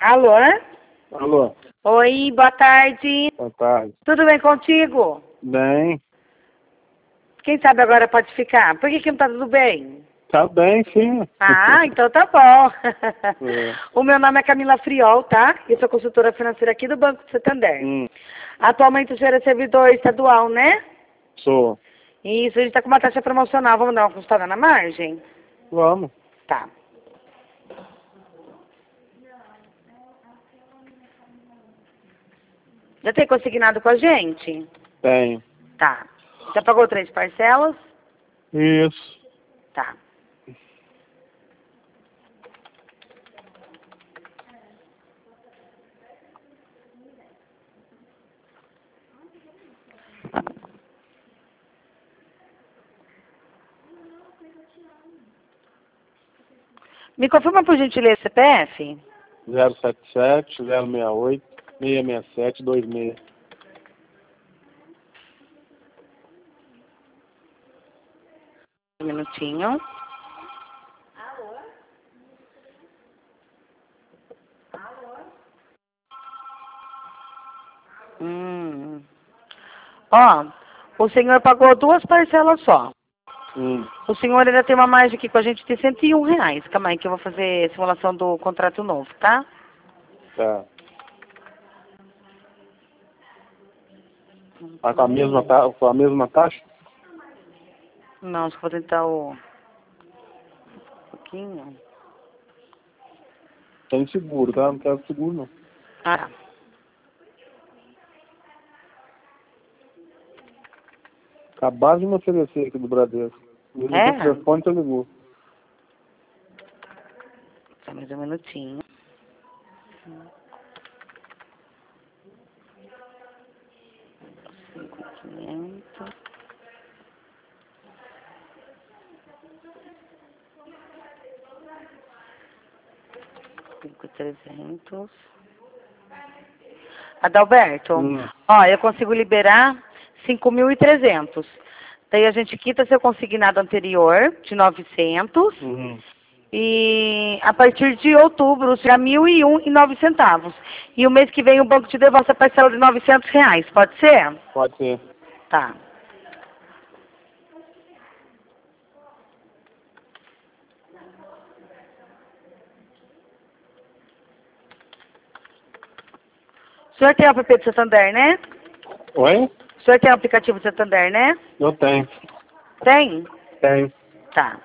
Alô? Alô, Oi, boa tarde. boa tarde. Tudo bem contigo? Bem, Quem sabe agora pode ficar? Por que não tá tudo bem? tá bem, sim. Ah, então tá bom. É. O meu nome é Camila Friol, tá? Eu sou consultora financeira aqui do Banco do Santander. Hum, Atualmente o senhor é servidor estadual, né? sou. Isso, a gente tá com uma taxa promocional. Vamos dar uma consultada na margem? Vamos. Tá. Já tem consignado com a gente? Tem. Tá. Já pagou 3 parcelas? Isso. Tá. Me confirma por gentileza o CPF? 077 068 667 26. Um minutinho. Ó, o senhor pagou 2 parcelas só. O senhor ainda tem uma margem aqui com a gente de R$ 101. Calma aí que eu vou fazer simulação do contrato novo, tá? Tá. Tá com a mesma taxa? Não, acho que vou tentar um pouquinho. Tem seguro, tá? Não quero seguro, não. Ah, Acabaram de me oferecer aqui do Bradesco. O é? telefone te ligou. Só mais um minutinho. R$ 5.500. 5.300. Adalberto, ó, eu consigo liberar 5.300. Daí a gente quita seu consignado anterior, de 900. E a partir de outubro será 1.001,09. E o mês que vem o banco te devolve essa parcela de R$ 900. Pode ser? Pode ser. Tá. O senhor tem o app do Santander, né? Oi? O senhor tem o aplicativo do Santander, né? Eu tenho. Tem? Tenho. Tá.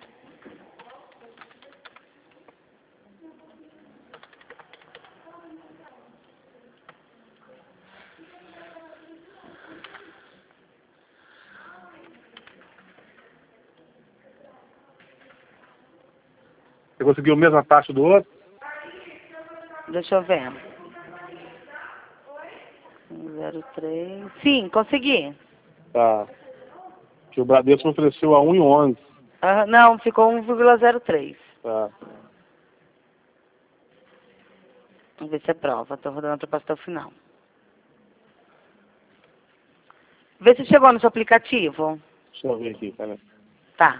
Você conseguiu a mesma taxa do outro? Deixa eu ver. 03. Sim, consegui. Tá. Que o Bradesco me ofereceu a 1,11. Não, ficou 1,03. Tá. Vamos ver se é prova. Tô rodando a proposta até o final. Vê se chegou no seu aplicativo. Deixa eu ver aqui, cara. Tá.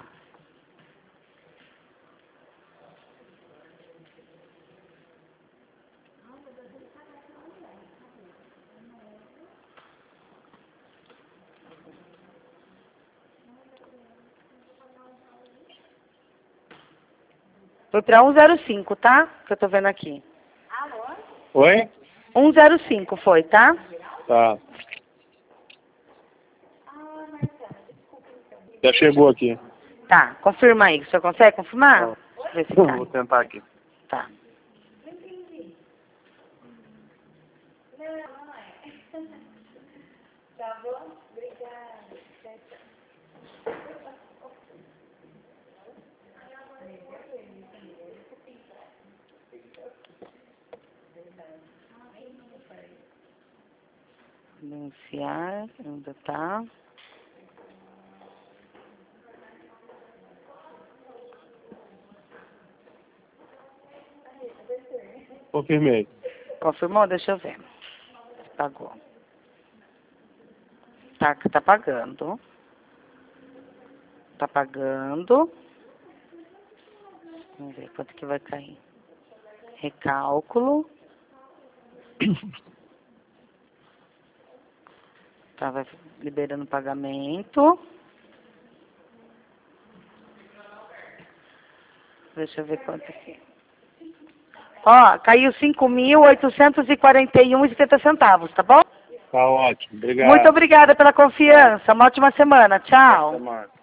Foi pra 105, tá? Que eu tô vendo aqui. Oi? 105 foi, tá? Tá. Já chegou aqui. Tá. Confirma aí. O senhor consegue confirmar? Tá. Deixa eu ver se tá. Vou tentar aqui. Tá. Iniciar. Ainda tá. Confirmei. Confirmou? Deixa eu ver. Pagou. Tá pagando. Tá pagando. Vamos ver quanto que vai cair. Recálculo. Tava liberando o pagamento. Deixa eu ver quanto aqui. Ó, caiu 5.841,70 centavos, tá bom? Tá ótimo. Obrigado. Muito obrigada pela confiança. Uma ótima semana. Tchau. Até mais.